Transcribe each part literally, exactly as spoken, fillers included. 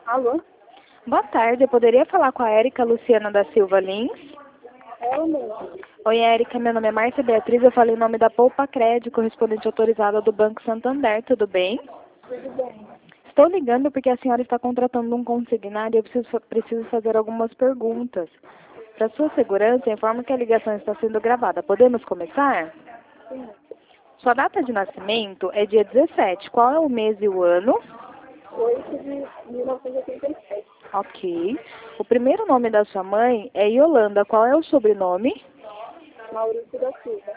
Alô? Boa tarde, eu poderia falar com a Érica Luciana da Silva Lins? É o mesmo. Oi, Érica, meu nome é Márcia Beatriz, eu falei em nome da Poupa Crédito, correspondente autorizada do Banco Santander, tudo bem? Tudo bem. Estou ligando porque a senhora está contratando um consignado e eu preciso, preciso fazer algumas perguntas. Para sua segurança, informo que a ligação está sendo gravada. Podemos começar? Sim. Sua data de nascimento é dia dezessete. Qual é o mês e o ano? oito de mil novecentos e oitenta e sete. Ok. O primeiro nome da sua mãe é Yolanda. Qual é o sobrenome? Maurício da Silva.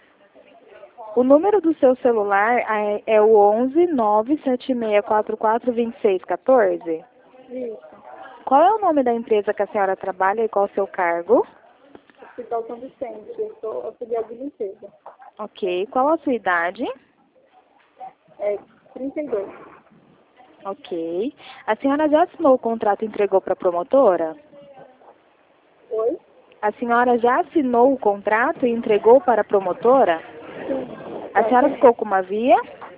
O número do seu celular é, é o onze, nove sete seis quatro quatro, dois seis um quatro? Isso. Qual é o nome da empresa que a senhora trabalha e qual o seu cargo? Hospital São Vicente. Eu sou auxiliar de limpeza. Ok. Qual a sua idade? É trinta e dois. Ok. A senhora já assinou o contrato e entregou para a promotora? Oi? A senhora já assinou o contrato e entregou para a promotora? Sim. A senhora ficou com uma via?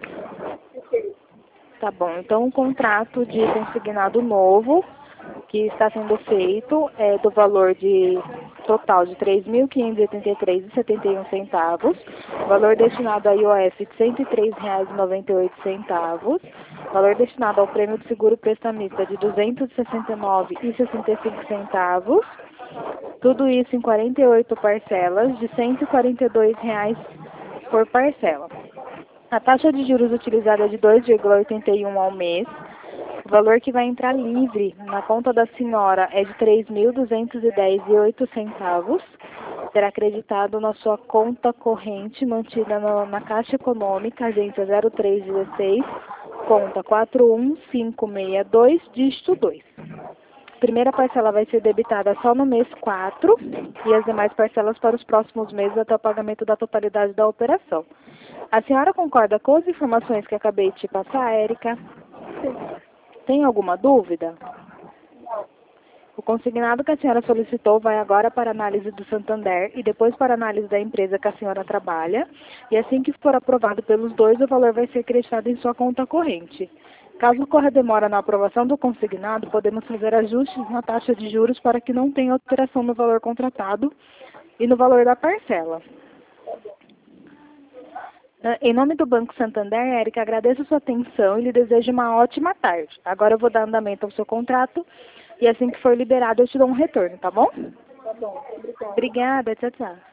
Ok. Tá bom. Então, o contrato de consignado novo que está sendo feito é do valor de total de três mil quinhentos e oitenta e três reais e setenta e um centavos, valor destinado a I O F de cento e três reais e noventa e oito centavos, valor destinado ao prêmio de seguro prestamista de duzentos e sessenta e nove reais e sessenta e cinco centavos, tudo isso em quarenta e oito parcelas de cento e quarenta e dois reais por parcela. A taxa de juros utilizada é de dois vírgula oitenta e um ao mês. O valor que vai entrar livre na conta da senhora é de três mil duzentos e dez reais e oito centavos. Será acreditado na sua conta corrente mantida no, na Caixa Econômica, agência zero três dezesseis, conta quatro um cinco seis dois, dígito dois. Primeira parcela vai ser debitada só no mês quatro e as demais parcelas para os próximos meses até o pagamento da totalidade da operação. A senhora concorda com as informações que acabei de te passar, Érica? Sim. Tem alguma dúvida? Não. O consignado que a senhora solicitou vai agora para análise do Santander e depois para análise da empresa que a senhora trabalha. E assim que for aprovado pelos dois, o valor vai ser creditado em sua conta corrente. Caso ocorra demora na aprovação do consignado, podemos fazer ajustes na taxa de juros para que não tenha alteração no valor contratado e no valor da parcela. Em nome do Banco Santander, Érica, agradeço a sua atenção e lhe desejo uma ótima tarde. Agora eu vou dar andamento ao seu contrato e assim que for liberado eu te dou um retorno, tá bom? Tá bom. Obrigada. Obrigada, tchau, tchau.